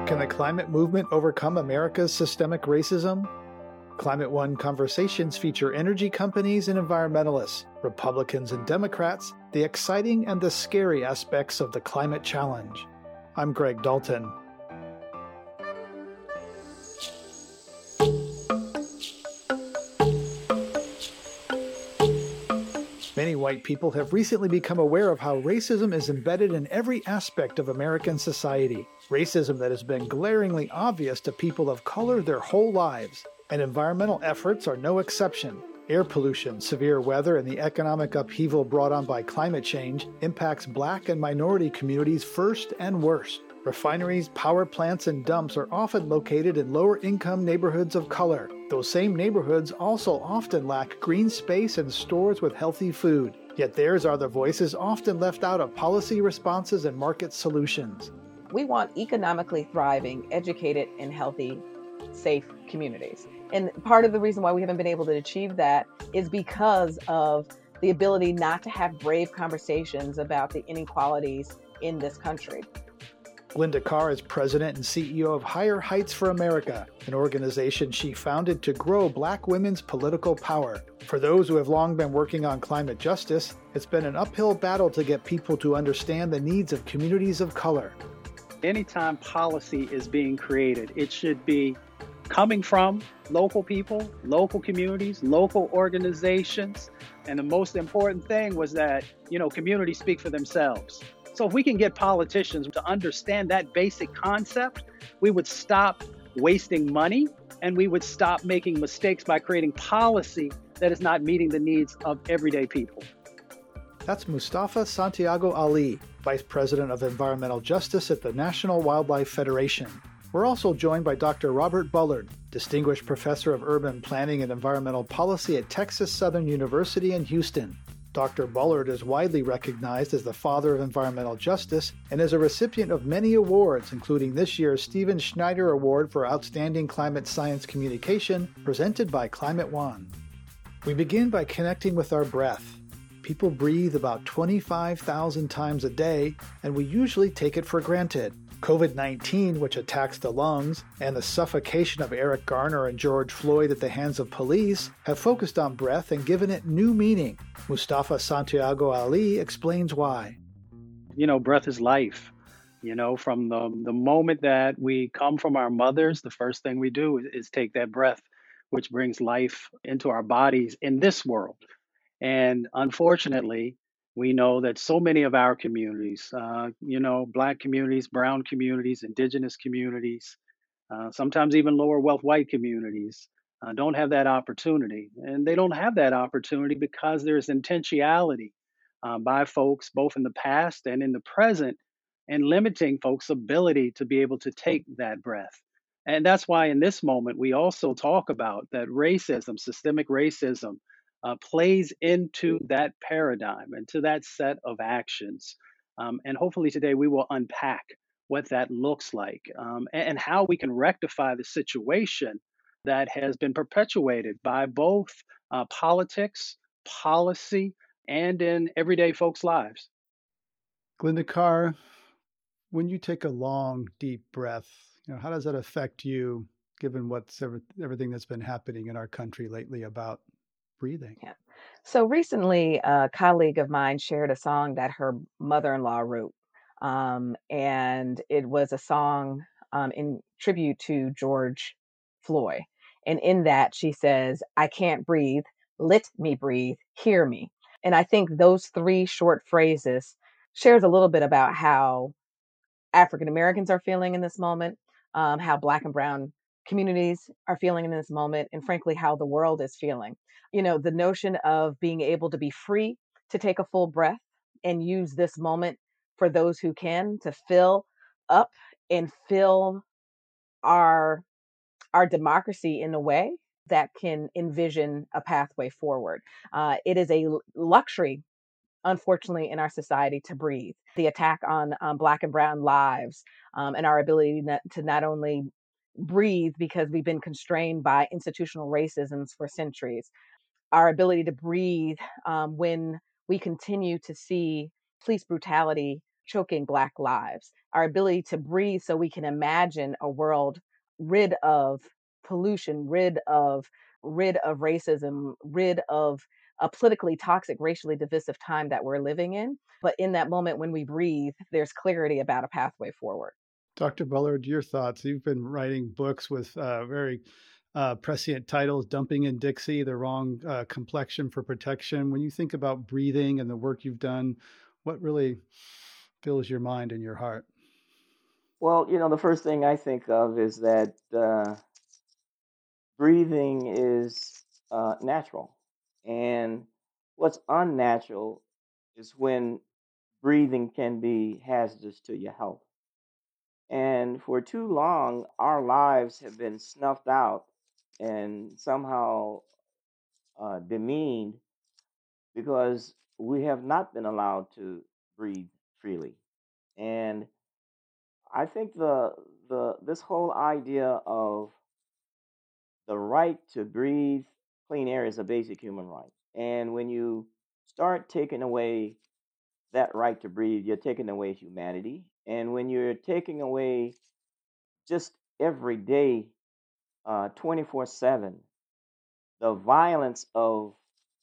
Can the climate movement overcome America's systemic racism? Climate One conversations feature energy companies and environmentalists, Republicans and Democrats, the exciting and the scary aspects of the climate challenge. I'm Greg Dalton. Many white people have recently become aware of how racism is embedded in every aspect of American society. Racism that has been glaringly obvious to people of color their whole lives. And environmental efforts are no exception. Air pollution, severe weather, and the economic upheaval brought on by climate change impacts Black and minority communities first and worst. Refineries, power plants, and dumps are often located in lower-income neighborhoods of color. Those same neighborhoods also often lack green space and stores with healthy food. Yet theirs are the voices often left out of policy responses and market solutions. We want economically thriving, educated, and healthy, safe communities. And part of the reason why we haven't been able to achieve that is because of the ability not to have brave conversations about the inequalities in this country. Glynda Carr is president and CEO of Higher Heights for America, an organization she founded to grow Black women's political power. For those who have long been working on climate justice, it's been an uphill battle to get people to understand the needs of communities of color. Anytime policy is being created, it should be coming from local people, local communities, local organizations. And the most important thing was that, communities speak for themselves. So if we can get politicians to understand that basic concept, we would stop wasting money and we would stop making mistakes by creating policy that is not meeting the needs of everyday people. That's Mustafa Santiago Ali, Vice President of Environmental Justice at the National Wildlife Federation. We're also joined by Dr. Robert Bullard, Distinguished Professor of Urban Planning and Environmental Policy at Texas Southern University in Houston. Dr. Bullard is widely recognized as the father of environmental justice and is a recipient of many awards, including this year's Stephen Schneider Award for Outstanding Climate Science Communication, presented by Climate One. We begin by connecting with our breath. People breathe about 25,000 times a day, and we usually take it for granted. COVID-19, which attacks the lungs, and the suffocation of Eric Garner and George Floyd at the hands of police have focused on breath and given it new meaning. Mustafa Santiago Ali explains why. Breath is life. From the moment that we come from our mothers, the first thing we do is take that breath, which brings life into our bodies in this world. And unfortunately, we know that so many of our communities, Black communities, brown communities, indigenous communities, sometimes even lower wealth white communities, don't have that opportunity. And they don't have that opportunity because there's intentionality by folks, both in the past and in the present, and limiting folks' ability to be able to take that breath. And that's why in this moment, we also talk about that racism, systemic racism, plays into that paradigm and to that set of actions. And hopefully today we will unpack what that looks like and how we can rectify the situation that has been perpetuated by both politics, policy, and in everyday folks' lives. Glynda Carr, when you take a long, deep breath, how does that affect you, given everything that's been happening in our country lately about breathing? Yeah. So recently, a colleague of mine shared a song that her mother-in-law wrote. And it was a song in tribute to George Floyd. And in that, she says, "I can't breathe. Let me breathe. Hear me." And I think those three short phrases shares a little bit about how African Americans are feeling in this moment, how Black and brown communities are feeling in this moment, and frankly, how the world is feeling. The notion of being able to be free to take a full breath and use this moment for those who can to fill up and fill our democracy in a way that can envision a pathway forward. It is a luxury, unfortunately, in our society to breathe. The attack on Black and brown lives and our ability to not only breathe because we've been constrained by institutional racisms for centuries, our ability to breathe when we continue to see police brutality choking Black lives, our ability to breathe so we can imagine a world rid of pollution, rid of racism, rid of a politically toxic, racially divisive time that we're living in. But in that moment when we breathe, there's clarity about a pathway forward. Dr. Bullard, your thoughts. You've been writing books with very prescient titles, Dumping in Dixie, The Wrong Complexion for Protection. When you think about breathing and the work you've done, what really fills your mind and your heart? Well, the first thing I think of is that breathing is natural. And what's unnatural is when breathing can be hazardous to your health. And for too long, our lives have been snuffed out and somehow demeaned because we have not been allowed to breathe freely. And I think this whole idea of the right to breathe clean air is a basic human right. And when you start taking away that right to breathe, you're taking away humanity. And when you're taking away just every day, 24/7, the violence of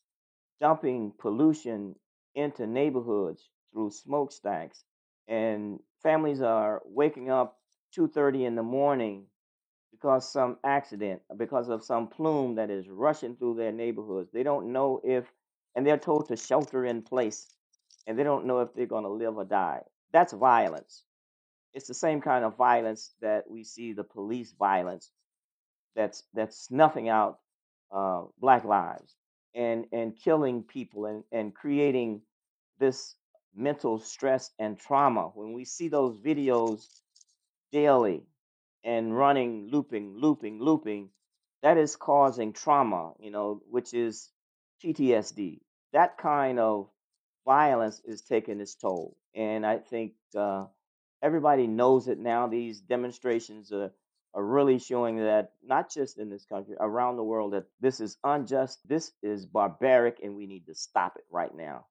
dumping pollution into neighborhoods through smokestacks, and families are waking up 2:30 in the morning because some accident, because of some plume that is rushing through their neighborhoods. They don't know if, and they're told to shelter in place, and they don't know if they're going to live or die. That's violence. It's the same kind of violence that we see, the police violence that's snuffing out Black lives and killing people and creating this mental stress and trauma. When we see those videos daily and running, looping, that is causing trauma, which is PTSD. That kind of violence is taking its toll. And I think everybody knows it now. These demonstrations are really showing that, not just in this country, around the world, that this is unjust, this is barbaric, and we need to stop it right now.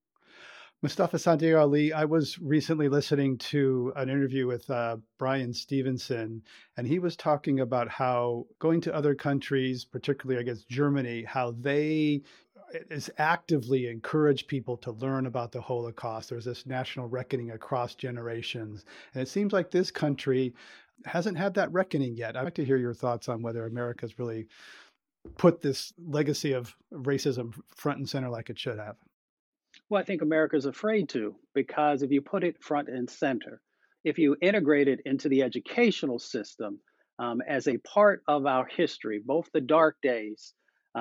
Mustafa Santiago Ali, I was recently listening to an interview with Brian Stevenson, and he was talking about how going to other countries, particularly, I guess, Germany, how they is actively encourage people to learn about the Holocaust. There's this national reckoning across generations. And it seems like this country hasn't had that reckoning yet. I'd like to hear your thoughts on whether America's really put this legacy of racism front and center like it should have. Well, I think America's afraid to, because if you put it front and center, if you integrate it into the educational system as a part of our history, both the dark days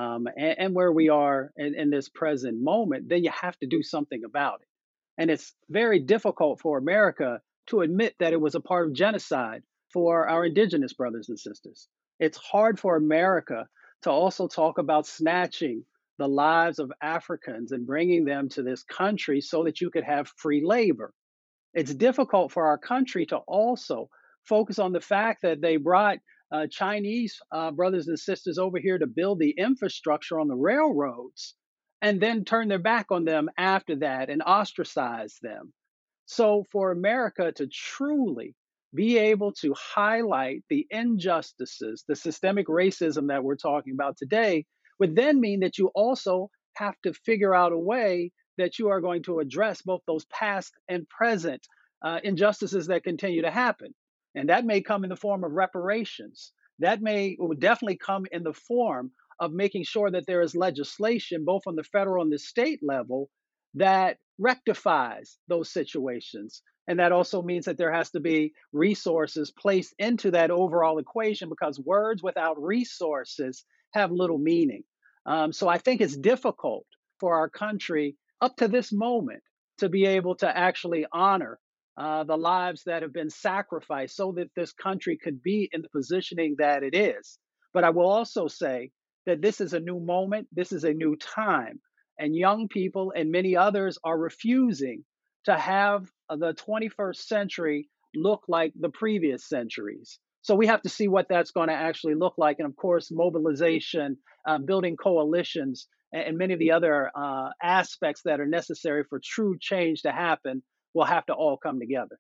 and where we are in this present moment, then you have to do something about it. And it's very difficult for America to admit that it was a part of genocide for our indigenous brothers and sisters. It's hard for America to also talk about snatching the lives of Africans and bringing them to this country so that you could have free labor. It's difficult for our country to also focus on the fact that they brought Chinese brothers and sisters over here to build the infrastructure on the railroads and then turn their back on them after that and ostracize them. So, for America to truly be able to highlight the injustices, the systemic racism that we're talking about today, would then mean that you also have to figure out a way that you are going to address both those past and present injustices that continue to happen. And that may come in the form of reparations. Would definitely come in the form of making sure that there is legislation, both on the federal and the state level, that rectifies those situations. And that also means that there has to be resources placed into that overall equation, because words without resources have little meaning. So I think it's difficult for our country up to this moment to be able to actually honor the lives that have been sacrificed so that this country could be in the positioning that it is. But I will also say that this is a new moment, this is a new time, and young people and many others are refusing to have the 21st century look like the previous centuries. So we have to see what that's going to actually look like. And of course, mobilization, building coalitions, and many of the other aspects that are necessary for true change to happen will have to all come together.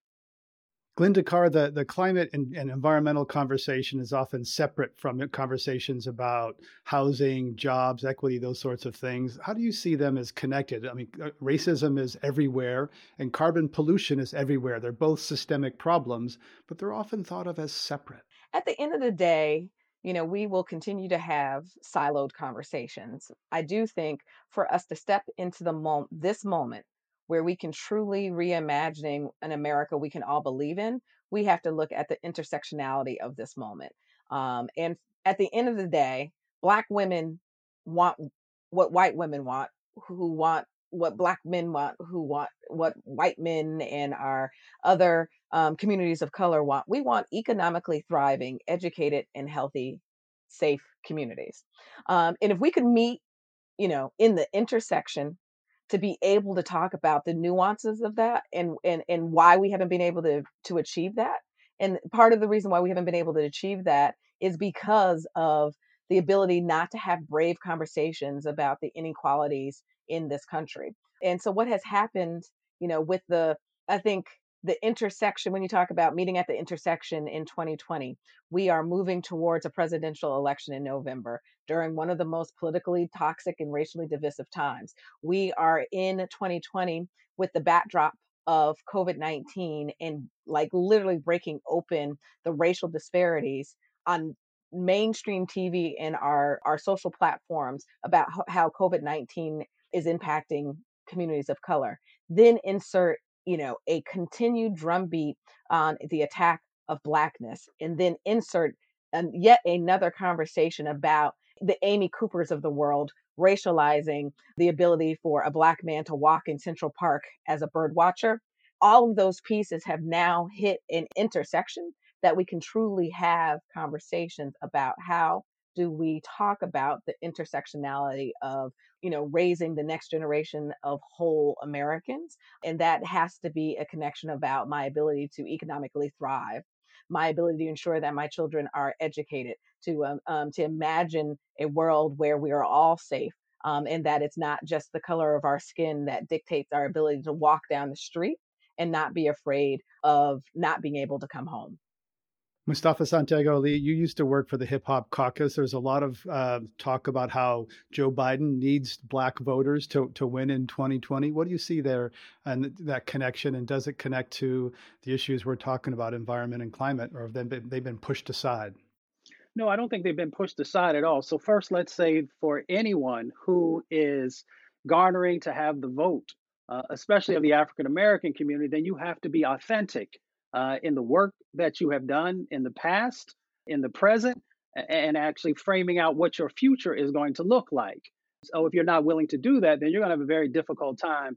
Glinda Carr, the climate and environmental conversation is often separate from conversations about housing, jobs, equity, those sorts of things. How do you see them as connected? I mean, racism is everywhere and carbon pollution is everywhere. They're both systemic problems, but they're often thought of as separate. At the end of the day, we will continue to have siloed conversations. I do think for us to step into this moment where we can truly reimagining an America we can all believe in, we have to look at the intersectionality of this moment. And at the end of the day, Black women want what white women want, who want what Black men want, who want what white men and our other communities of color want. We want economically thriving, educated, and healthy, safe communities. And if we could meet, in the intersection to be able to talk about the nuances of that and why we haven't been able to achieve that. And part of the reason why we haven't been able to achieve that is because of the ability not to have brave conversations about the inequalities in this country. And so what has happened, with I think the intersection, when you talk about meeting at the intersection in 2020, we are moving towards a presidential election in November during one of the most politically toxic and racially divisive times. We are in 2020 with the backdrop of COVID-19 and like literally breaking open the racial disparities on mainstream TV and our social platforms about how COVID-19 is impacting communities of color. Then insert, a continued drumbeat on the attack of Blackness, and then insert yet another conversation about the Amy Coopers of the world racializing the ability for a Black man to walk in Central Park as a bird watcher. All of those pieces have now hit an intersection that we can truly have conversations about how do we talk about the intersectionality of raising the next generation of whole Americans. And that has to be a connection about my ability to economically thrive, my ability to ensure that my children are educated, to imagine a world where we are all safe, and that it's not just the color of our skin that dictates our ability to walk down the street and not be afraid of not being able to come home. Mustafa Santiago Ali, you used to work for the Hip Hop Caucus. There's a lot of talk about how Joe Biden needs Black voters to win in 2020. What do you see there and that connection? And does it connect to the issues we're talking about, environment and climate, or have they've been pushed aside? No, I don't think they've been pushed aside at all. So, first, let's say for anyone who is garnering to have the vote, especially of the African American community, then you have to be authentic in the work that you have done in the past, in the present, and actually framing out what your future is going to look like. So, if you're not willing to do that, then you're going to have a very difficult time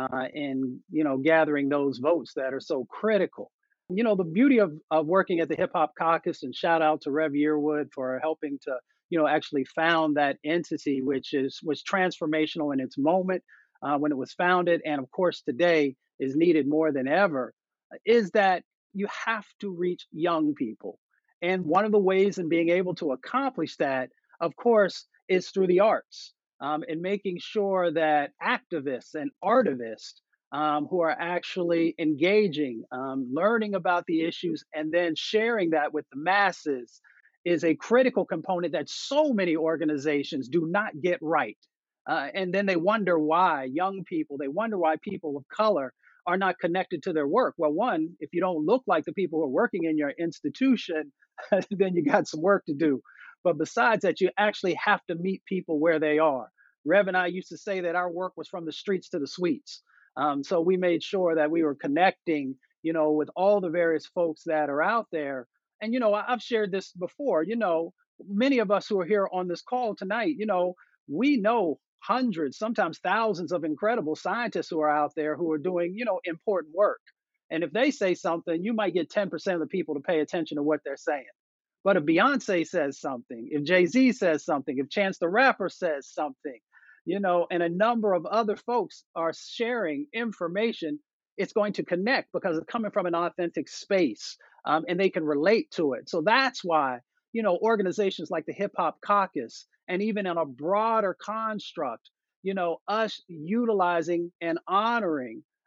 in gathering those votes that are so critical. The beauty of working at the Hip Hop Caucus, and shout out to Rev Yearwood for helping to, actually found that entity, which was transformational in its moment when it was founded, and of course today is needed more than ever, is that you have to reach young people. And one of the ways in being able to accomplish that, of course, is through the arts, and making sure that activists and artivists who are actually engaging, learning about the issues, and then sharing that with the masses is a critical component that so many organizations do not get right. And then they wonder why young people, they wonder why people of color are not connected to their work. Well, one, if you don't look like the people who are working in your institution, then you got some work to do. But besides that, you actually have to meet people where they are. Rev and I used to say that our work was from the streets to the suites. So we made sure that we were connecting, with all the various folks that are out there. And, I've shared this before, many of us who are here on this call tonight, we know hundreds, sometimes thousands of incredible scientists who are out there who are doing, important work. And if they say something, you might get 10% of the people to pay attention to what they're saying. But if Beyonce says something, if Jay-Z says something, if Chance the Rapper says something, and a number of other folks are sharing information, it's going to connect because it's coming from an authentic space, and they can relate to it. So that's why, organizations like the Hip Hop Caucus, and even in a broader construct, us utilizing and honoring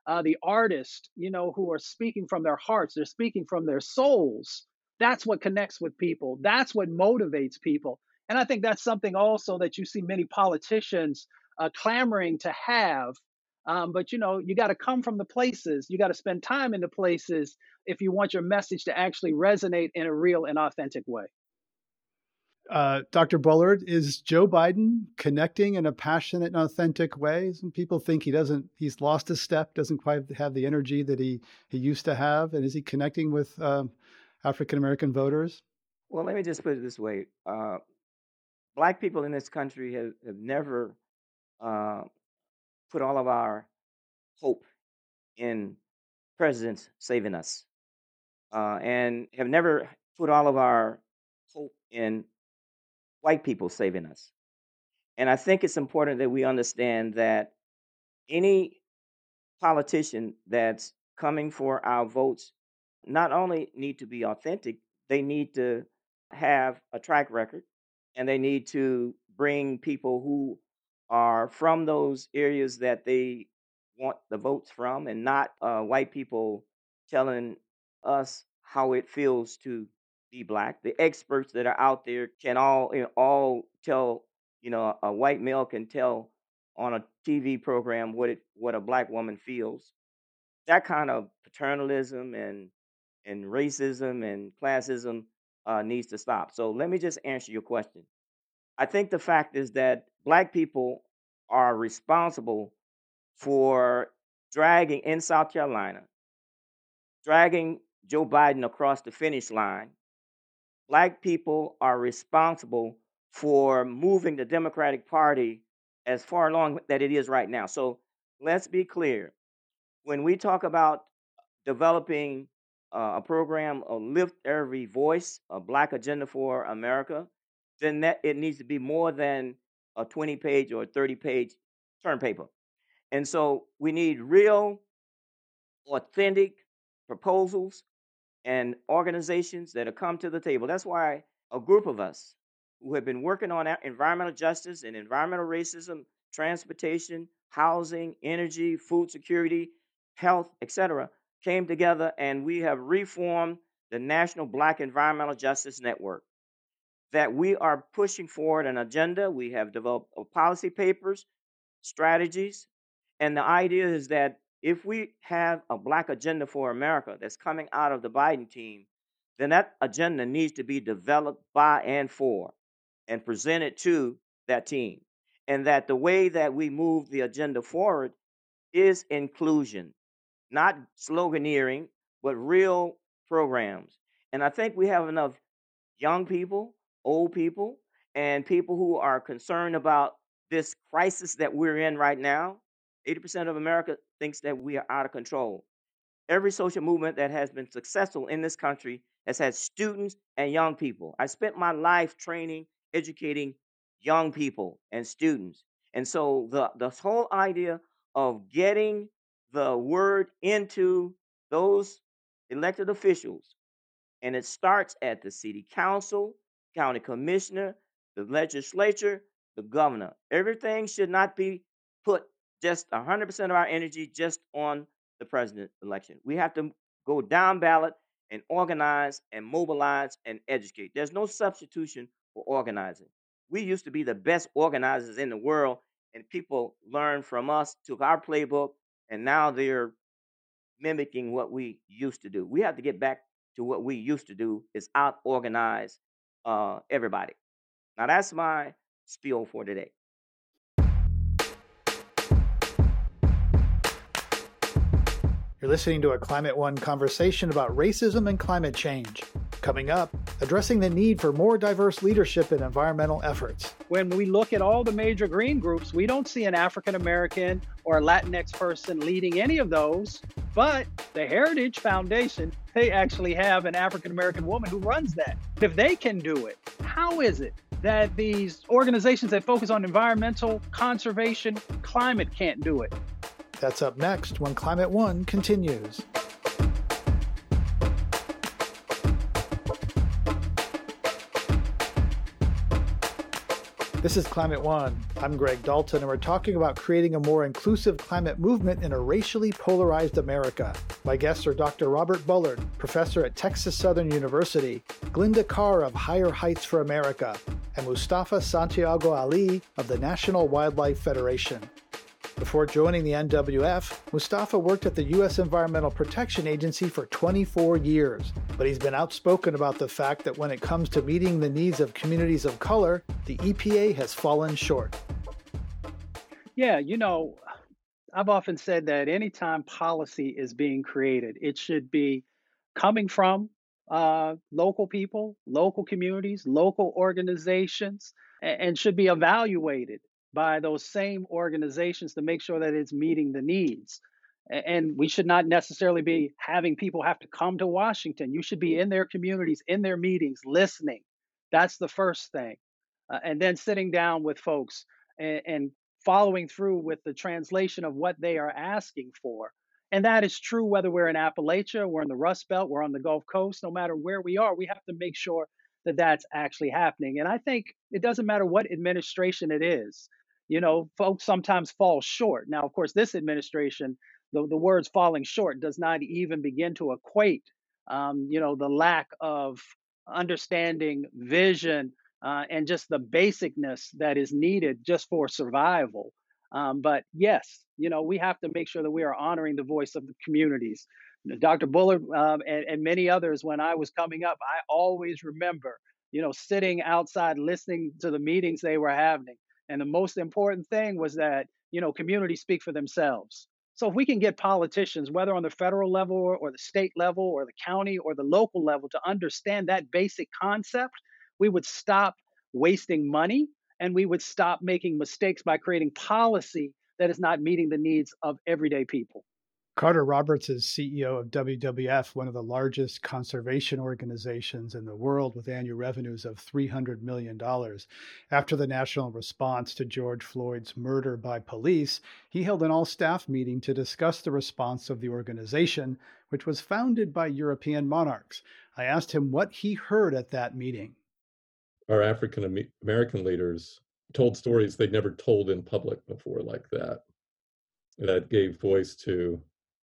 the artists, who are speaking from their hearts, they're speaking from their souls. That's what connects with people. That's what motivates people. And I think that's something also that you see many politicians clamoring to have. But you got to come from the places. You got to spend time in the places if you want your message to actually resonate in a real and authentic way. Dr. Bullard, is Joe Biden connecting in a passionate and authentic way? Some people think he's lost a step, doesn't quite have the energy that he used to have. And is he connecting with African-American voters? Well, let me just put it this way. Black people in this country have never put all of our hope in presidents saving us, and have never put all of our hope in white people saving us. And I think it's important that we understand that any politician that's coming for our votes not only need to be authentic, they need to have a track record, and they need to bring people who are from those areas that they want the votes from, and not white people telling us how it feels to be black. The experts that are out there can all tell, a white male can tell on a TV program what a black woman feels. That kind of paternalism and racism and classism needs to stop. So let me just answer your question. I think the fact is that black people are responsible for dragging in South Carolina, dragging Joe Biden across the finish line. Black people are responsible for moving the Democratic Party as far along that it is right now. So let's be clear. When we talk about developing a program of Lift Every Voice, a Black Agenda for America, then that it needs to be more than a 20-page or a 30-page term paper. And so we need real, authentic proposals and organizations that have come to the table. That's why a group of us who have been working on environmental justice and environmental racism, transportation, housing, energy, food security, health, etc., came together, and we have reformed the National Black Environmental Justice Network. That we are pushing forward an agenda. We have developed policy papers, strategies, and the idea is that if we have a Black Agenda for America that's coming out of the Biden team, then that agenda needs to be developed by and for and presented to that team. And that the way that we move the agenda forward is inclusion, not sloganeering, but real programs. And I think we have enough young people, old people, and people who are concerned about this crisis that we're in right now. 80% of America thinks that we are out of control. Every social movement that has been successful in this country has had students and young people. I spent my life training, educating young people and students. And so the whole idea of getting the word into those elected officials, and it starts at the city council, county commissioner, the legislature, the governor. Everything should not be put just 100% of our energy just on the president election. We have to go down ballot and organize and mobilize and educate. There's no substitution for organizing. We used to be the best organizers in the world, and people learned from us, took our playbook, and now they're mimicking what we used to do. We have to get back to what we used to do, is out-organize everybody. Now, that's my spiel for today. You're listening to a Climate One conversation about racism and climate change. Coming up, addressing the need for more diverse leadership in environmental efforts. When we look at all the major green groups, we don't see an African American or a Latinx person leading any of those. But the Heritage Foundation, they actually have an African American woman who runs that. If they can do it, how is it that these organizations that focus on environmental conservation, climate can't do it? That's up next when Climate One continues. This is Climate One. I'm Greg Dalton, and we're talking about creating a more inclusive climate movement in a racially polarized America. My guests are Dr. Robert Bullard, professor at Texas Southern University, Glinda Carr of Higher Heights for America, and Mustafa Santiago Ali of the National Wildlife Federation. Before joining the NWF, Mustafa worked at the U.S. Environmental Protection Agency for 24 years, but he's been outspoken about the fact that when it comes to meeting the needs of communities of color, the EPA has fallen short. Yeah, I've often said that anytime policy is being created, it should be coming from local people, local communities, local organizations, and should be evaluated by those same organizations to make sure that it's meeting the needs. And we should not necessarily be having people have to come to Washington. You should be in their communities, in their meetings, listening. That's the first thing. And then sitting down with folks and following through with the translation of what they are asking for. And that is true whether we're in Appalachia, we're in the Rust Belt, we're on the Gulf Coast, no matter where we are, we have to make sure that that's actually happening. And I think it doesn't matter what administration it is. Folks sometimes fall short. Now, of course, this administration, the words falling short does not even begin to equate, the lack of understanding, vision, and just the basicness that is needed just for survival. But yes, we have to make sure that we are honoring the voice of the communities. Dr. Bullard and many others, when I was coming up, I always remember, sitting outside listening to the meetings they were having. And the most important thing was that, communities speak for themselves. So if we can get politicians, whether on the federal level or the state level or the county or the local level, to understand that basic concept, we would stop wasting money and we would stop making mistakes by creating policy that is not meeting the needs of everyday people. Carter Roberts is CEO of WWF, one of the largest conservation organizations in the world with annual revenues of $300 million. After the national response to George Floyd's murder by police, he held an all-staff meeting to discuss the response of the organization, which was founded by European monarchs. I asked him what he heard at that meeting. Our African American leaders told stories they'd never told in public before like that. That gave voice to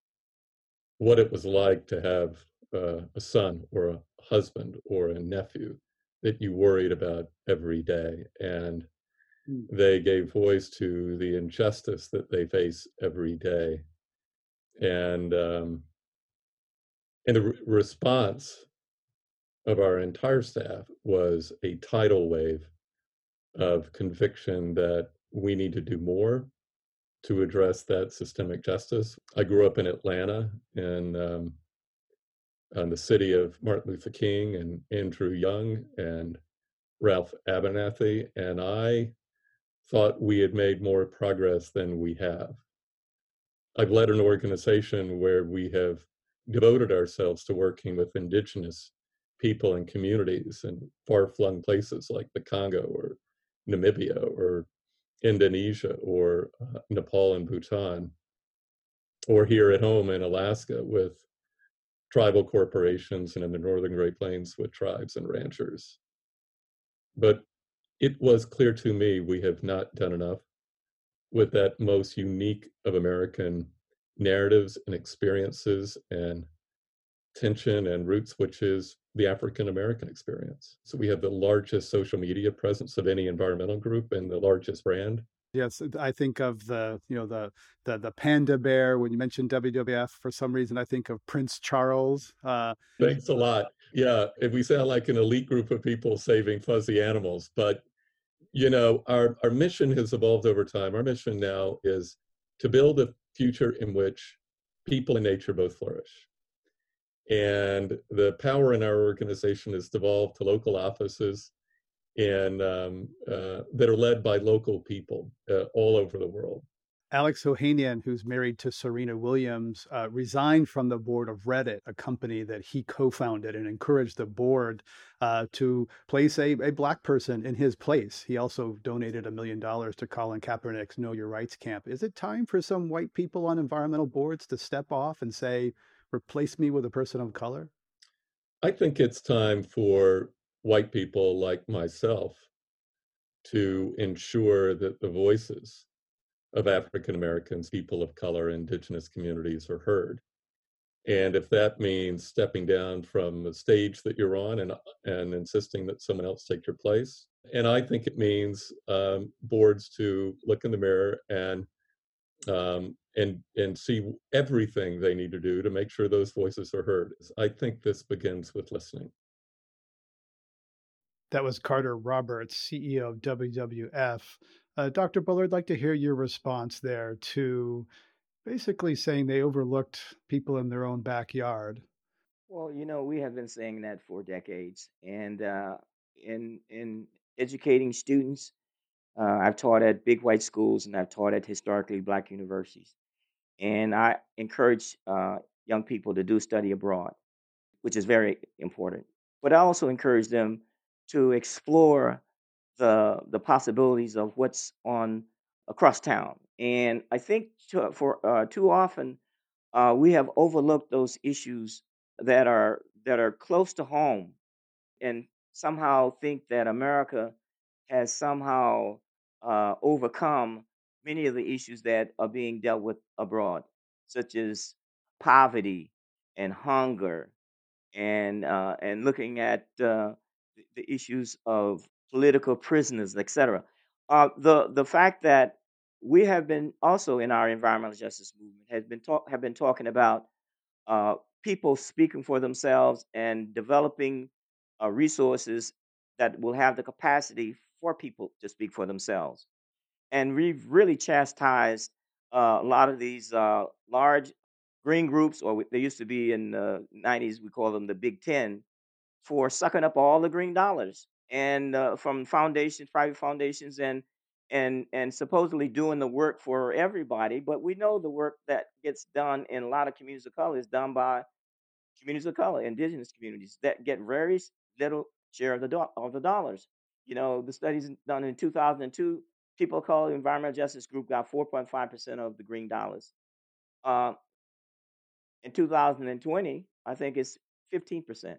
what it was like to have a son or a husband or a nephew that you worried about every day. And they gave voice to the injustice that they face every day. And the response of our entire staff was a tidal wave of conviction that we need to do more to address that systemic justice. I grew up in Atlanta in the city of Martin Luther King and Andrew Young and Ralph Abernathy, and I thought we had made more progress than we have. I've led an organization where we have devoted ourselves to working with indigenous people and communities in far-flung places like the Congo or Namibia or Indonesia or Nepal and Bhutan, or here at home in Alaska with tribal corporations and in the Northern Great Plains with tribes and ranchers. But it was clear to me we have not done enough with that most unique of American narratives and experiences and tension and roots, which is the African American experience. So we have the largest social media presence of any environmental group and the largest brand. Yes, I think of the panda bear. When you mentioned WWF, for some reason, I think of Prince Charles. Thanks a lot. Yeah, and we sound like an elite group of people saving fuzzy animals. But, our mission has evolved over time. Our mission now is to build a future in which people and nature both flourish. And the power in our organization is devolved to local offices and that are led by local people all over the world. Alex Ohanian, who's married to Serena Williams, resigned from the board of Reddit, a company that he co-founded, and encouraged the board to place a Black person in his place. He also donated $1 million to Colin Kaepernick's Know Your Rights camp. Is it time for some white people on environmental boards to step off and say, replace me with a person of color? I think it's time for white people like myself to ensure that the voices of African Americans, people of color, indigenous communities are heard. And if that means stepping down from the stage that you're on and insisting that someone else take your place, and I think it means boards to look in the mirror and see everything they need to do to make sure those voices are heard. I think this begins with listening. That was Carter Roberts, CEO of WWF. Dr. Bullard, I'd like to hear your response there to basically saying they overlooked people in their own backyard. Well, we have been saying that for decades, and in educating students, I've taught at big white schools and I've taught at historically black universities, and I encourage young people to do study abroad, which is very important. But I also encourage them to explore the possibilities of what's on across town. And I think too often we have overlooked those issues that are close to home, and somehow think that America has somehow overcome many of the issues that are being dealt with abroad, such as poverty and hunger, and looking at the issues of political prisoners, etc. The fact that we have been also in our environmental justice movement have been talking about uh, people speaking for themselves and developing resources that will have the capacity for people to speak for themselves. And we've really chastised a lot of these large green groups, or they used to be in the 90s, we call them the Big Ten, for sucking up all the green dollars and from foundations, private foundations, and supposedly doing the work for everybody. But we know the work that gets done in a lot of communities of color is done by communities of color, indigenous communities that get very little share of the dollars. The studies done in 2002, people of color environmental justice group got 4.5% of the green dollars. Uh, in 2020, I think it's 15%.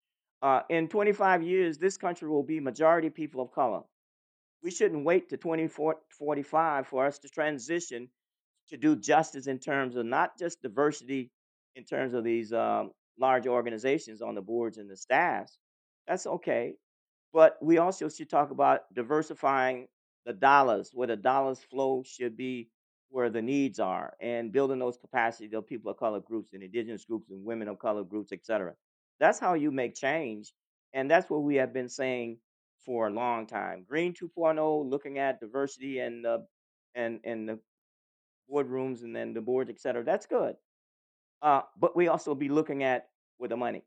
In 25 years, this country will be majority people of color. We shouldn't wait to 2045 for us to transition to do justice in terms of not just diversity in terms of these large organizations on the boards and the staffs. That's okay. But we also should talk about diversifying the dollars, where the dollars flow should be where the needs are, and building those capacities of people of color groups and indigenous groups and women of color groups, etc. That's how you make change. And that's what we have been saying for a long time. Green 2.0, looking at diversity and the boardrooms and then the boards, etc. That's good. But we also be looking at where the money,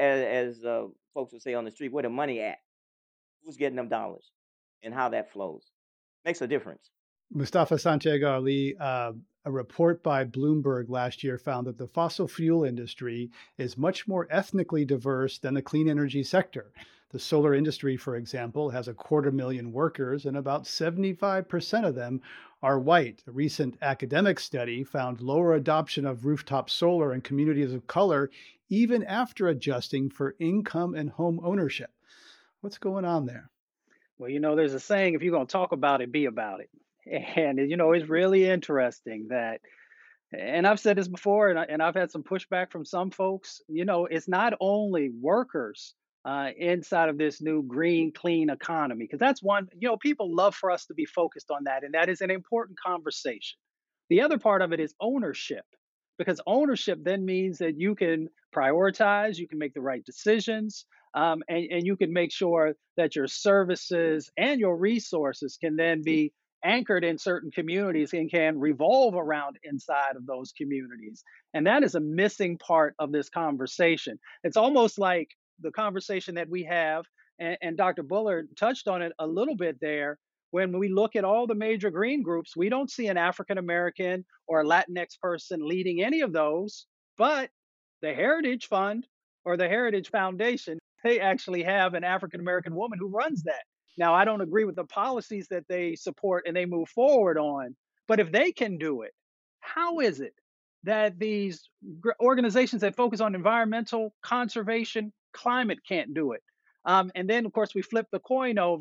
as folks would say on the street, where the money at, who's getting them dollars, and how that flows makes a difference. Mustafa Santiago Ali, a report by Bloomberg last year found that the fossil fuel industry is much more ethnically diverse than the clean energy sector. The solar industry, for example, has 250,000 workers, and about 75% of them are white. A recent academic study found lower adoption of rooftop solar in communities of color, even after adjusting for income and home ownership. What's going on there? Well, there's a saying, if you're going to talk about it, be about it. And, it's really interesting that, and I've said this before, and I've had some pushback from some folks, it's not only workers inside of this new green, clean economy, because that's one, people love for us to be focused on that. And that is an important conversation. The other part of it is ownership, because ownership then means that you can prioritize, you can make the right decisions, and you can make sure that your services and your resources can then be anchored in certain communities and can revolve around inside of those communities. And that is a missing part of this conversation. It's almost like the conversation that we have, and Dr. Bullard touched on it a little bit there. When we look at all the major green groups, we don't see an African American or a Latinx person leading any of those, but the Heritage Fund or the Heritage Foundation, they actually have an African American woman who runs that. Now, I don't agree with the policies that they support and they move forward on, but if they can do it, how is it that these organizations that focus on environmental conservation, climate can't do it? And then, of course, we flip the coin over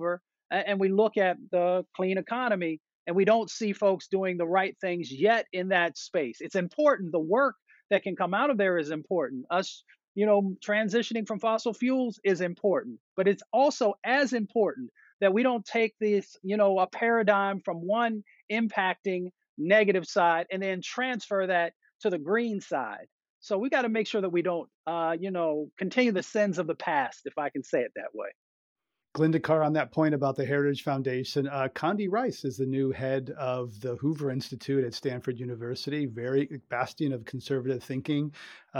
And we look at the clean economy, and we don't see folks doing the right things yet in that space. It's important. The work that can come out of there is important. Us, transitioning from fossil fuels is important, but it's also as important that we don't take this, a paradigm from one impacting negative side and then transfer that to the green side. So we got to make sure that we don't, continue the sins of the past, if I can say it that way. Glynda Carr, on that point about the Heritage Foundation, Condi Rice is the new head of the Hoover Institute at Stanford University, very bastion of conservative thinking,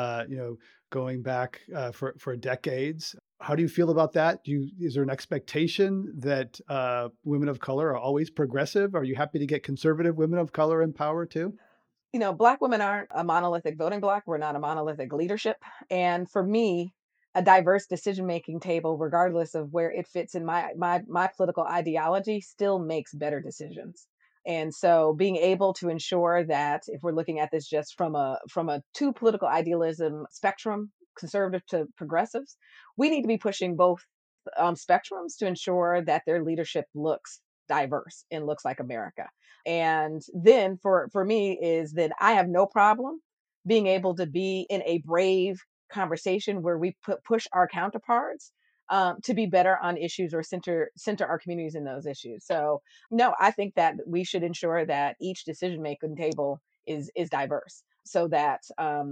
going back for decades. How do you feel about that? Is there an expectation that women of color are always progressive? Are you happy to get conservative women of color in power too? Black women aren't a monolithic voting bloc. We're not a monolithic leadership. And for me, a diverse decision-making table, regardless of where it fits in my political ideology, still makes better decisions. And so being able to ensure that if we're looking at this just from a two political idealism spectrum, conservative to progressives, we need to be pushing both spectrums to ensure that their leadership looks diverse and looks like America. And then for me is that I have no problem being able to be in a brave conversation where we push our counterparts to be better on issues or center our communities in those issues. So no, I think that we should ensure that each decision making table is diverse, so that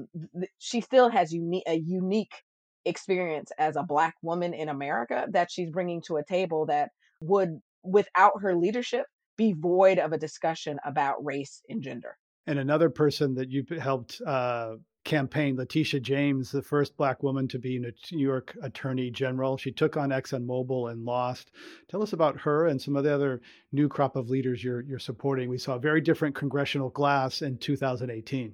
she still has a unique experience as a Black woman in America that she's bringing to a table that would, without her leadership, be void of a discussion about race and gender. And another person that you helped campaign, Letitia James, the first Black woman to be a New York Attorney General. She took on ExxonMobil and lost. Tell us about her and some of the other new crop of leaders you're supporting. We saw a very different congressional glass in 2018.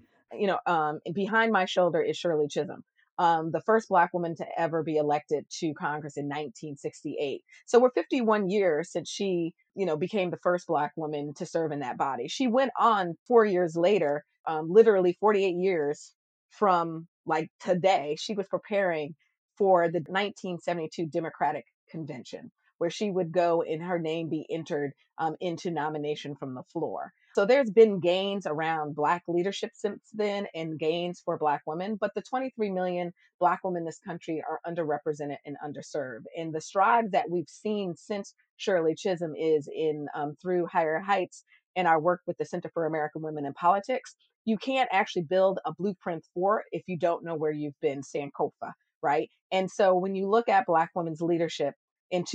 Behind my shoulder is Shirley Chisholm, the first Black woman to ever be elected to Congress in 1968. So we're 51 years since she, became the first Black woman to serve in that body. She went on 4 years later, literally 48 years from like today. She was preparing for the 1972 Democratic Convention, where she would go and her name be entered into nomination from the floor. So there's been gains around Black leadership since then and gains for Black women, but the 23 million Black women in this country are underrepresented and underserved. And the strides that we've seen since Shirley Chisholm is in through Higher Heights and our work with the Center for American Women in Politics. You can't actually build a blueprint for it if you don't know where you've been, Sankofa, right? And so when you look at Black women's leadership in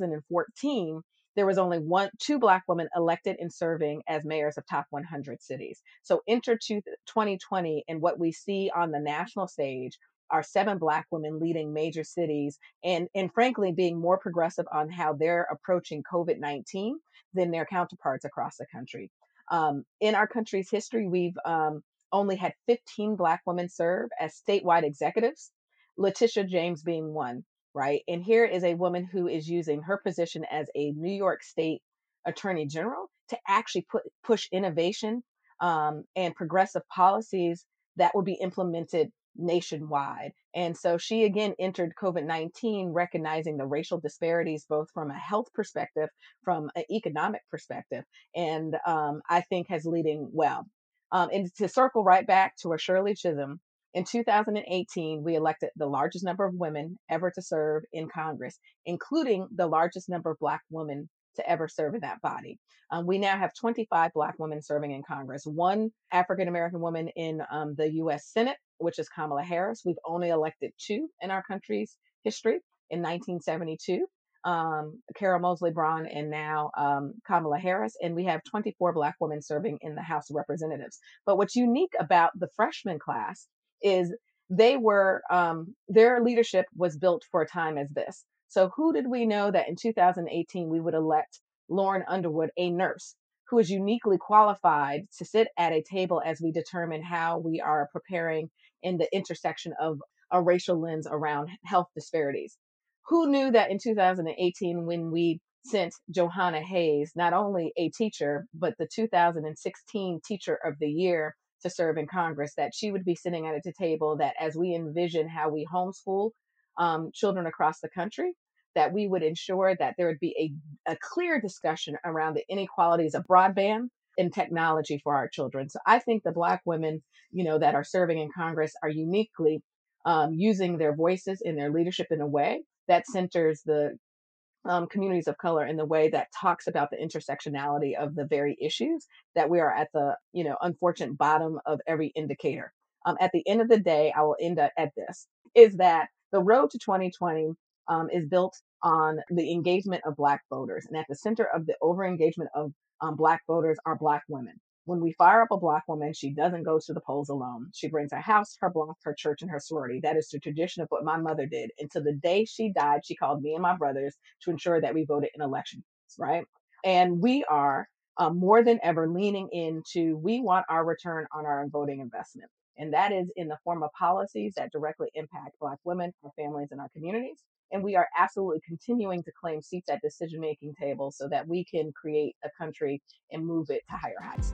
2014, there was only two Black women elected and serving as mayors of top 100 cities. So enter 2020, and what we see on the national stage are 7 Black women leading major cities and frankly being more progressive on how they're approaching COVID-19 than their counterparts across the country. In our country's history, we've only had 15 Black women serve as statewide executives, Letitia James being one. Right. And here is a woman who is using her position as a New York State Attorney General to actually push innovation and progressive policies that will be implemented nationwide. And so she again entered COVID-19, recognizing the racial disparities, both from a health perspective, from an economic perspective, and I think has leading well. And to circle right back to a Shirley Chisholm, in 2018, we elected the largest number of women ever to serve in Congress, including the largest number of Black women to ever serve in that body. We now have 25 Black women serving in Congress, one African American woman in the U.S. Senate, which is Kamala Harris. We've only elected 2 in our country's history in 1972. Carol Moseley Braun and now Kamala Harris. And we have 24 Black women serving in the House of Representatives. But what's unique about the freshman class is they were, their leadership was built for a time as this. So who did we know that in 2018 we would elect Lauren Underwood, a nurse, who is uniquely qualified to sit at a table as we determine how we are preparing in the intersection of a racial lens around health disparities? Who knew that in 2018, when we sent Johanna Hayes, not only a teacher, but the 2016 Teacher of the Year to serve in Congress, that she would be sitting at a table that as we envision how we homeschool children across the country, that we would ensure that there would be a clear discussion around the inequalities of broadband and technology for our children. So I think the Black women, that are serving in Congress are uniquely using their voices and their leadership in a way that centers the communities of color in the way that talks about the intersectionality of the very issues that we are at the unfortunate bottom of every indicator. At the end of the day, I will end at this: is that the road to 2020 is built on the engagement of Black voters, and at the center of the over engagement of Black voters are Black women. When we fire up a Black woman, she doesn't go to the polls alone. She brings her house, her block, her church, and her sorority. That is the tradition of what my mother did. Until the day she died, she called me and my brothers to ensure that we voted in elections, right? And we are more than ever leaning into, we want our return on our voting investment. And that is in the form of policies that directly impact Black women, our families, and our communities. And we are absolutely continuing to claim seats at decision-making tables so that we can create a country and move it to higher heights.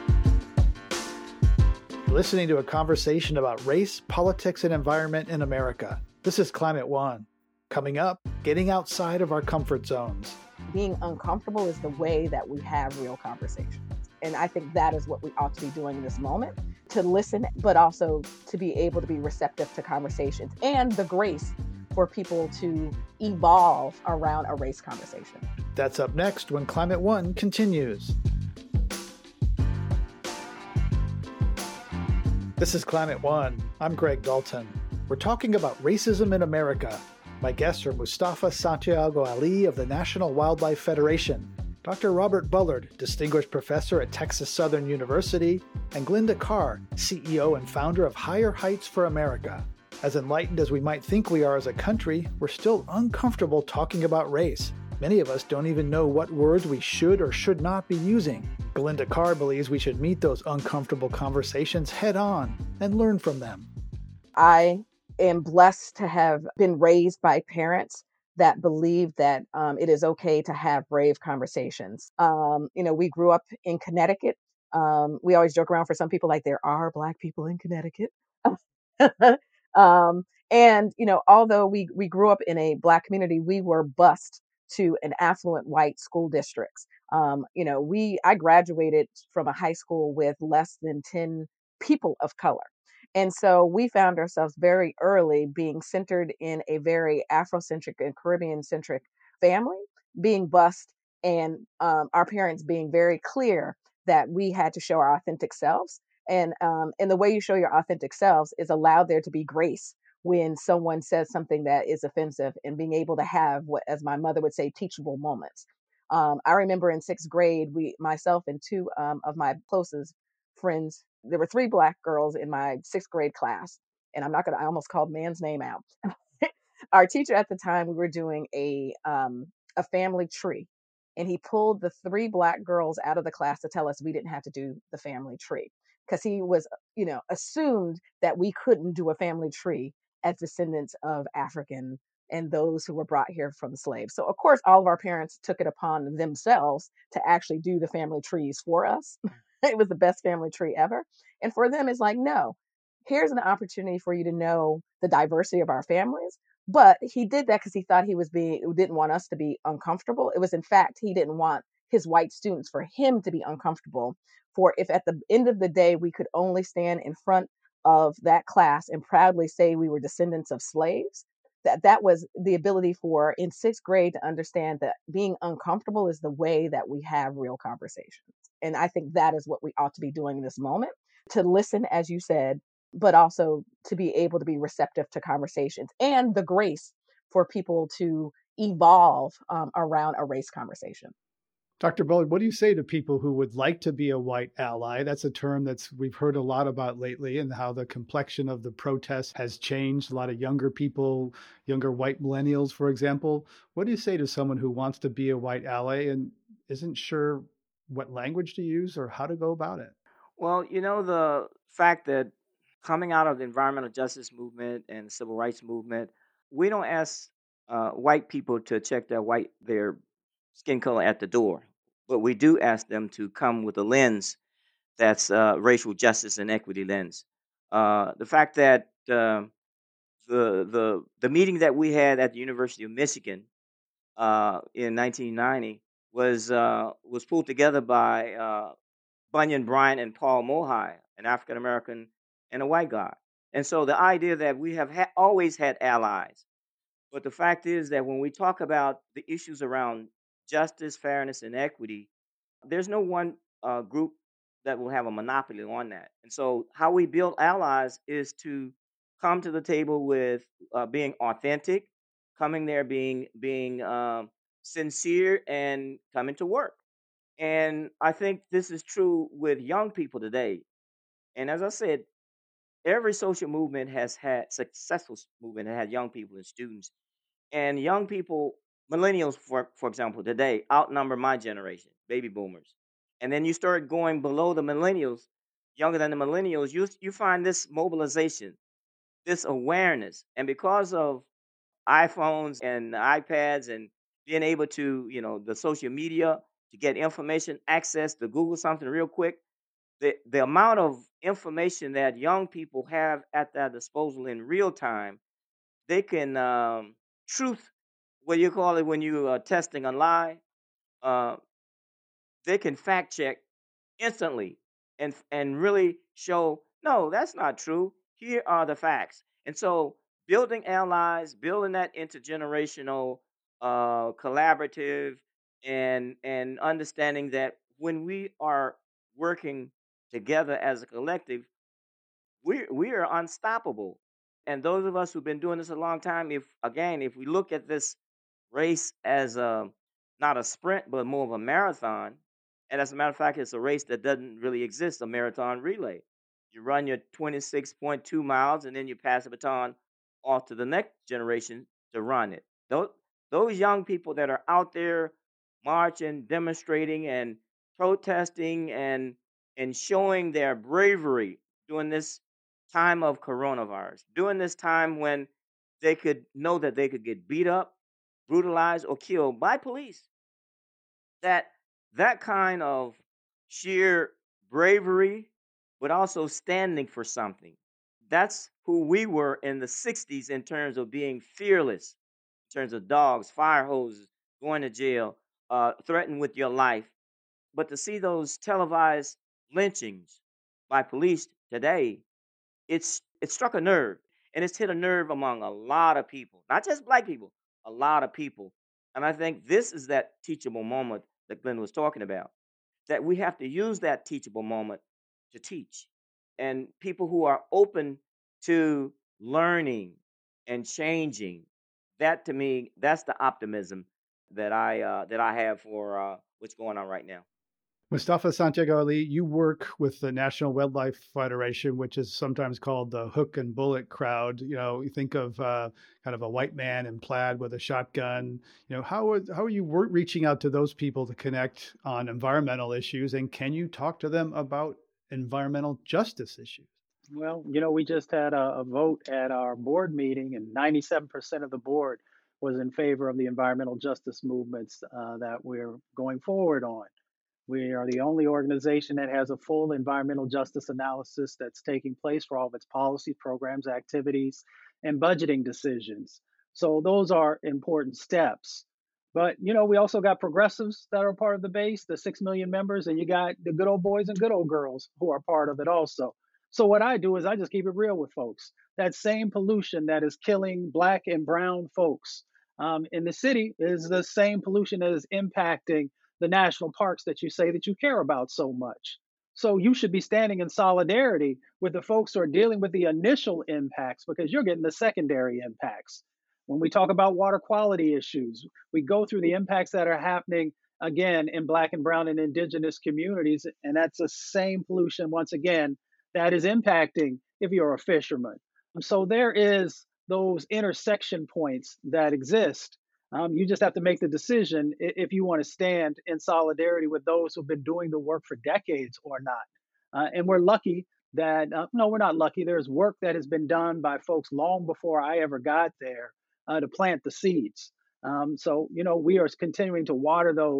You're listening to a conversation about race, politics, and environment in America. This is Climate One. Coming up, getting outside of our comfort zones. Being uncomfortable is the way that we have real conversations. And I think that is what we ought to be doing in this moment, to listen, but also to be able to be receptive to conversations and the grace for people to evolve around a race conversation. That's up next when Climate One continues. This is Climate One. I'm Greg Dalton. We're talking about racism in America. My guests are Mustafa Santiago Ali of the National Wildlife Federation, Dr. Robert Bullard, Distinguished Professor at Texas Southern University, and Glynda Carr, CEO and founder of Higher Heights for America. As enlightened as we might think we are as a country, we're still uncomfortable talking about race. Many of us don't even know what words we should or should not be using. Glynda Carr believes we should meet those uncomfortable conversations head on and learn from them. I am blessed to have been raised by parents that believe that it is okay to have brave conversations. We grew up in Connecticut. We always joke around for some people like there are Black people in Connecticut. Although we grew up in a Black community, we were bused to an affluent white school districts. I graduated from a high school with less than 10 people of color. And so we found ourselves very early being centered in a very Afrocentric and Caribbean-centric family, being bused, and our parents being very clear that we had to show our authentic selves. And the way you show your authentic selves is allow there to be grace when someone says something that is offensive, and being able to have what, as my mother would say, teachable moments. I remember in sixth grade, myself and two of my closest friends, there were 3 Black girls in my sixth grade class, and I almost called man's name out. Our teacher at the time, we were doing a family tree, and he pulled the 3 Black girls out of the class to tell us we didn't have to do the family tree, because he was, assumed that we couldn't do a family tree as descendants of African and those who were brought here from slaves. So of course, all of our parents took it upon themselves to actually do the family trees for us. It was the best family tree ever. And for them, it's like, no, here's an opportunity for you to know the diversity of our families. But he did that because he thought didn't want us to be uncomfortable. It was, in fact, he didn't want his white students, for him to be uncomfortable. For if at the end of the day, we could only stand in front of that class and proudly say we were descendants of slaves, that was the ability for in sixth grade to understand that being uncomfortable is the way that we have real conversations. And I think that is what we ought to be doing in this moment, to listen, as you said, but also to be able to be receptive to conversations and the grace for people to evolve around a race conversation. Dr. Bullard, what do you say to people who would like to be a white ally? That's a term we've heard a lot about lately, and how the complexion of the protests has changed. A lot of younger people, younger white millennials, for example. What do you say to someone who wants to be a white ally and isn't sure what language to use or how to go about it? Well, the fact that coming out of the environmental justice movement and the civil rights movement, we don't ask white people to check their skin color at the door, but we do ask them to come with a lens that's racial justice and equity lens. The fact that the meeting that we had at the University of Michigan in 1990 was pulled together by Bunyan Bryant and Paul Mohai, an African American and a white guy. And so the idea that we have always had allies, but the fact is that when we talk about the issues around justice, fairness, and equity, there's no one group that will have a monopoly on that. And so, how we build allies is to come to the table with being authentic, coming there being sincere, and coming to work. And I think this is true with young people today. And as I said, every social movement has had successful movement that had young people and students. And young people, millennials, for example, today outnumber my generation, baby boomers. And then you start going below the millennials, younger than the millennials, you find this mobilization, this awareness. And because of iPhones and iPads and being able to, the social media to get information, access to Google something real quick, the amount of information that young people have at their disposal in real time, they can truth, what you call it when you are testing a lie, uh, they can fact check instantly and really show no, that's not true. Here are the facts. And so building allies, building that intergenerational, collaborative, and understanding that when we are working together as a collective, we are unstoppable. And those of us who've been doing this a long time, if we look at this race as not a sprint but more of a marathon, and as a matter of fact, it's a race that doesn't really exist, a marathon relay. You run your 26.2 miles and then you pass the baton off to the next generation to run it. Those young people that are out there marching, demonstrating, and protesting and showing their bravery during this time of coronavirus, during this time when they could know that they could get beat up, brutalized, or killed by police. That kind of sheer bravery, but also standing for something. That's who we were in the 60s in terms of being fearless, in terms of dogs, fire hoses, going to jail, threatened with your life. But to see those televised lynchings by police today, it struck a nerve, and it's hit a nerve among a lot of people, not just black people, a lot of people. And I think this is that teachable moment that Glenn was talking about. That we have to use that teachable moment to teach, and people who are open to learning and changing. That to me, that's the optimism that I have for what's going on right now. Mustafa Santiago Ali, you work with the National Wildlife Federation, which is sometimes called the hook and bullet crowd. You think of kind of a white man in plaid with a shotgun. How are you reaching out to those people to connect on environmental issues, and can you talk to them about environmental justice issues? Well, we just had a vote at our board meeting, and 97% of the board was in favor of the environmental justice movements that we're going forward on. We are the only organization that has a full environmental justice analysis that's taking place for all of its policy, programs, activities, and budgeting decisions. So those are important steps. But, we also got progressives that are part of the base, the 6 million members, and you got the good old boys and good old girls who are part of it also. So what I do is I just keep it real with folks. That same pollution that is killing black and brown folks in the city is the same pollution that is impacting the national parks that you say that you care about so much. So you should be standing in solidarity with the folks who are dealing with the initial impacts because you're getting the secondary impacts. When we talk about water quality issues, we go through the impacts that are happening again in black and brown and indigenous communities. And that's the same pollution, once again, that is impacting if you're a fisherman. So there is those intersection points that exist. You just have to make the decision if you want to stand in solidarity with those who've been doing the work for decades or not. And we're lucky that, no, we're not lucky. There's work that has been done by folks long before I ever got there to plant the seeds. So, we are continuing to water those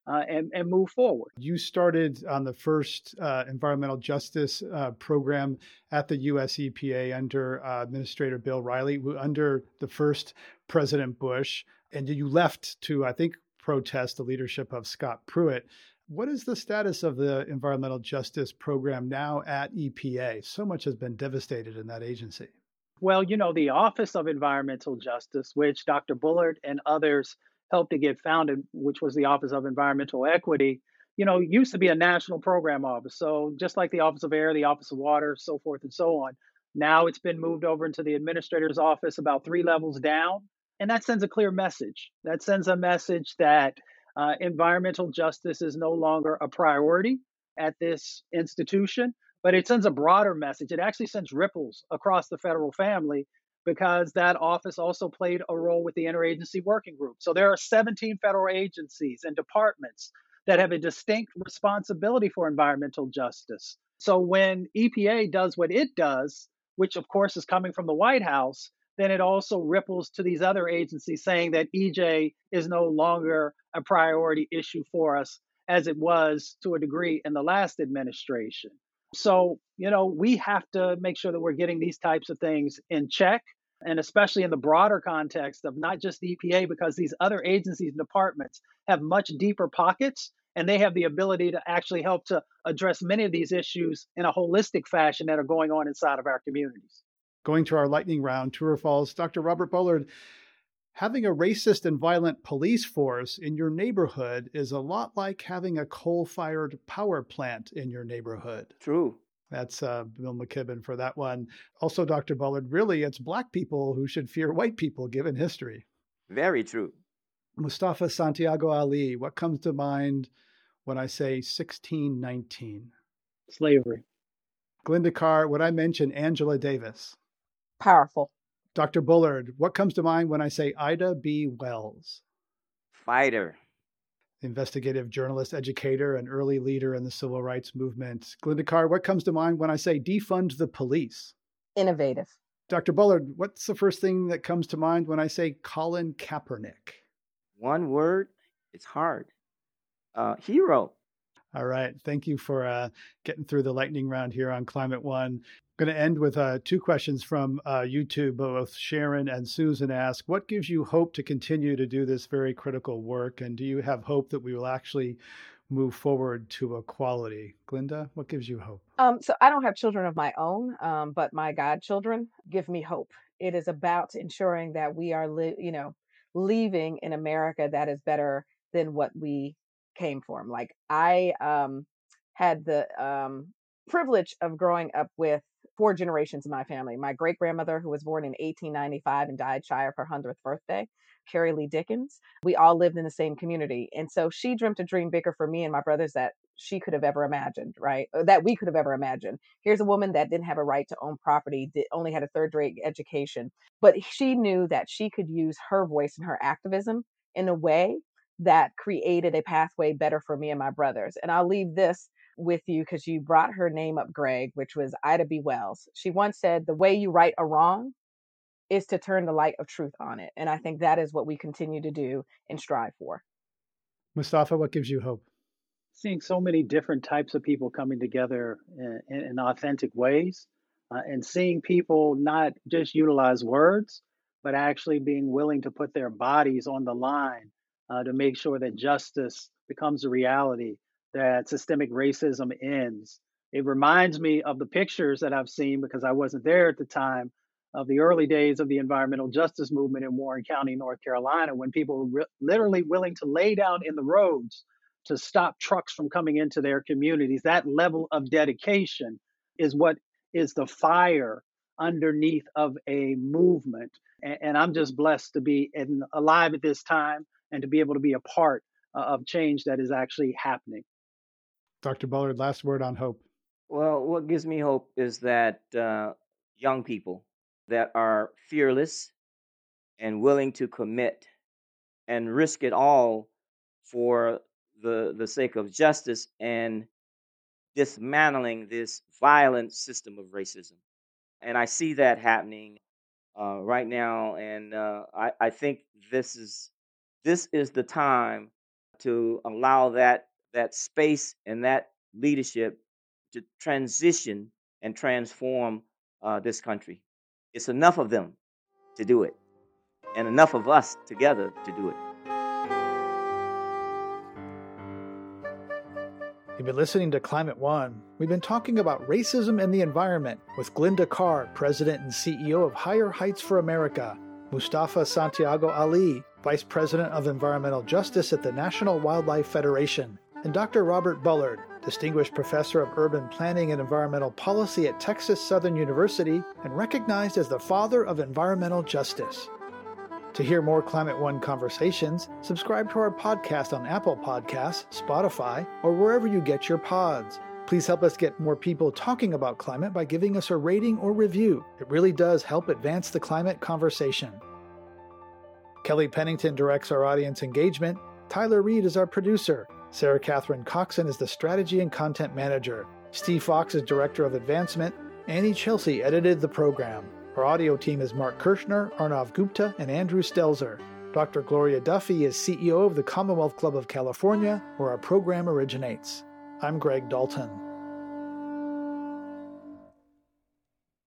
and move forward. You started on the first environmental justice program at the US EPA under Administrator Bill Riley, under the first President Bush, and you left to, I think, protest the leadership of Scott Pruitt. What is the status of the environmental justice program now at EPA? So much has been devastated in that agency. Well, the Office of Environmental Justice, which Dr. Bullard and others helped to get founded, which was the Office of Environmental Equity, used to be a national program office. So just like the Office of Air, the Office of Water, so forth and so on. Now it's been moved over into the administrator's office about 3 levels down. And that sends a clear message. That sends a message that environmental justice is no longer a priority at this institution, but it sends a broader message. It actually sends ripples across the federal family because that office also played a role with the interagency working group. So there are 17 federal agencies and departments that have a distinct responsibility for environmental justice. So when EPA does what it does, which of course is coming from the White House, then it also ripples to these other agencies saying that EJ is no longer a priority issue for us as it was to a degree in the last administration. So, we have to make sure that we're getting these types of things in check, and especially in the broader context of not just the EPA, because these other agencies and departments have much deeper pockets, and they have the ability to actually help to address many of these issues in a holistic fashion that are going on inside of our communities. Going to our lightning round, true or false, Dr. Robert Bullard, having a racist and violent police force in your neighborhood is a lot like having a coal-fired power plant in your neighborhood. True. That's Bill McKibben for that one. Also, Dr. Bullard, really, it's Black people who should fear white people, given history. Very true. Mustafa Santiago Ali, what comes to mind when I say 1619? Slavery. Glenda Carr, would I mention Angela Davis? Powerful. Dr. Bullard, what comes to mind when I say Ida B. Wells? Fighter. Investigative journalist, educator, and early leader in the civil rights movement. Glenda Carr, what comes to mind when I say defund the police? Innovative. Dr. Bullard, what's the first thing that comes to mind when I say Colin Kaepernick? One word, it's hard. Hero. All right. Thank you for getting through the lightning round here on Climate One. I'm going to end with 2 questions from YouTube. Both Sharon and Susan ask, what gives you hope to continue to do this very critical work? And do you have hope that we will actually move forward to equality? Glenda, what gives you hope? So I don't have children of my own, but my godchildren give me hope. It is about ensuring that we are, leaving in America that is better than what we came from. Like I had the privilege of growing up with 4 generations in my family. My great grandmother, who was born in 1895 and died shy of her 100th birthday, Carrie Lee Dickens. We all lived in the same community. And so she dreamt a dream bigger for me and my brothers that she could have ever imagined, right? That we could have ever imagined. Here's a woman that didn't have a right to own property, only had a 3rd-grade education, but she knew that she could use her voice and her activism in a way that created a pathway better for me and my brothers. And I'll leave this with you because you brought her name up, Greg, which was Ida B. Wells. She once said, the way you right a wrong is to turn the light of truth on it. And I think that is what we continue to do and strive for. Mustafa, what gives you hope? Seeing so many different types of people coming together in authentic ways, and seeing people not just utilize words, but actually being willing to put their bodies on the line to make sure that justice becomes a reality, that systemic racism ends. It reminds me of the pictures that I've seen, because I wasn't there at the time, of the early days of the environmental justice movement in Warren County, North Carolina, when people were literally willing to lay down in the roads to stop trucks from coming into their communities. That level of dedication is what is the fire underneath of a movement. And I'm just blessed to be alive at this time and to be able to be a part of change that is actually happening. Dr. Bullard, last word on hope. Well, what gives me hope is that young people that are fearless and willing to commit and risk it all for the sake of justice and dismantling this violent system of racism. And I see that happening right now. And I think this is the time to allow that space and that leadership to transition and transform this country. It's enough of them to do it, and enough of us together to do it. You've been listening to Climate One. We've been talking about racism and the environment with Glinda Carr, President and CEO of Higher Heights for America, Mustafa Santiago Ali, Vice President of Environmental Justice at the National Wildlife Federation, and Dr. Robert Bullard, Distinguished Professor of Urban Planning and Environmental Policy at Texas Southern University and recognized as the father of environmental justice. To hear more Climate One conversations, subscribe to our podcast on Apple Podcasts, Spotify, or wherever you get your pods. Please help us get more people talking about climate by giving us a rating or review. It really does help advance the climate conversation. Kelly Pennington directs our audience engagement. Tyler Reed is our producer. Sarah Catherine Coxon is the strategy and content manager. Steve Fox is director of advancement. Annie Chelsea edited the program. Our audio team is Mark Kirshner, Arnav Gupta, and Andrew Stelzer. Dr. Gloria Duffy is CEO of the Commonwealth Club of California, where our program originates. I'm Greg Dalton.